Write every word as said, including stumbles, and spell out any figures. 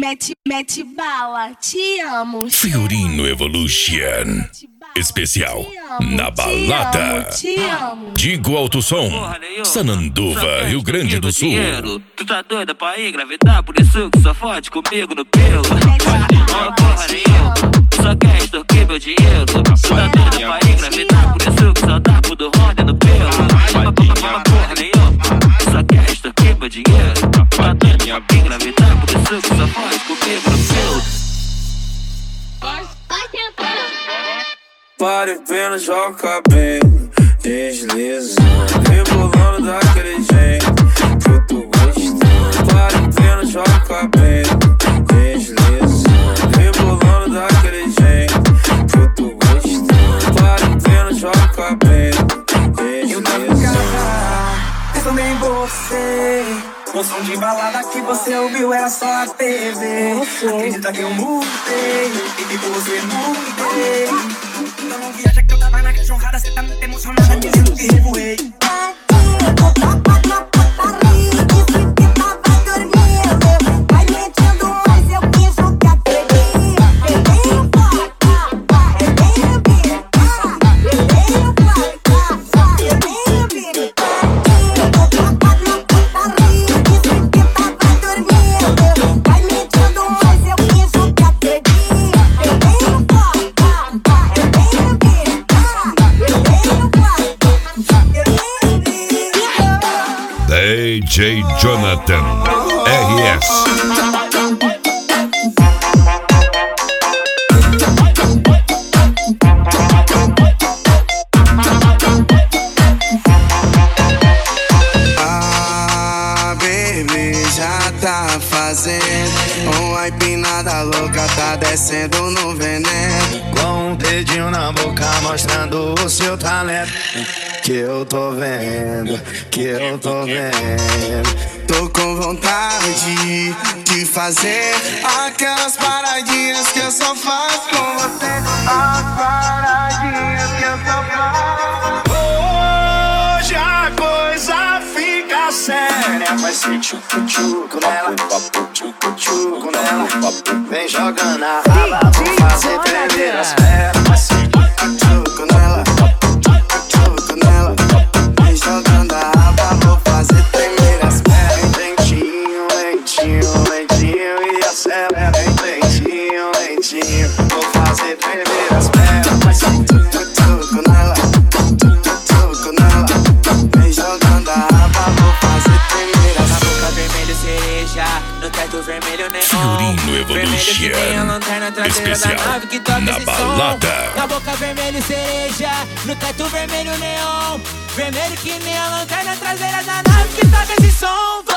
Mete, mete bala, te amo. Fiorino Evolution. Especial na balada. Te amo. Digo Alto Som, Sananduva, Rio Grande do Sul. Tu tá doida pra engravidar, por isso que só fode comigo no pelo. Não porra nenhuma, só quer extorquir meu dinheiro. Tu tá doida pra engravidar, por isso que só dá pro do Honda no pelo. Porra nenhuma, só quer extorquir meu dinheiro. Tu tá doida pra engravidar, por isso que só fode comigo no pelo. Pare pena, joga o cabelo, desliza, rebolando daquele jeito que eu tô gostando. Pare pena, joga o cabelo, desliza, rebolando daquele jeito que eu tô gostando. Pare pena, joga o cabelo, desliza. Eu também você. O som de balada que você ouviu era só a T V. Acredita que eu mudei e que você mudei. Então não viaja que eu tava na cachorrada. Cê tá muito emocionada dizendo que revoei. D J Jonathan R S. Ah, baby, já tá fazendo uma empinada louca, tá descendo no veneno. Com um dedinho na boca mostrando o seu talento. Que eu tô vendo, que eu tô vendo. Tô com vontade de fazer aquelas paradinhas que eu só faço com você. As paradinhas que eu só faço. Hoje a coisa fica séria. Vai ser tchucu-tchucu nela, tchucu-tchucu nela. Vem jogando a raba, vou fazer tremer as pernas. Vai ser tchucu-tchucu nela. Jogando a raba, vou fazer tremer as pernas. Lentinho, lentinho, lentinho e acelera. Lentinho, lentinho, vou fazer tremer as pernas. Vai ser tuc-tuc nela, tuc-tuc nela. Vem jogando a raba, vou fazer tremer as pernas. Na boca vermelho cereja, no teto vermelho neon. Fiorino Evolution. Especial na balada. Na boca vermelho cereja, no teto vermelho neon. Vermelho que nem a lanterna traseira da nave que toca esse som.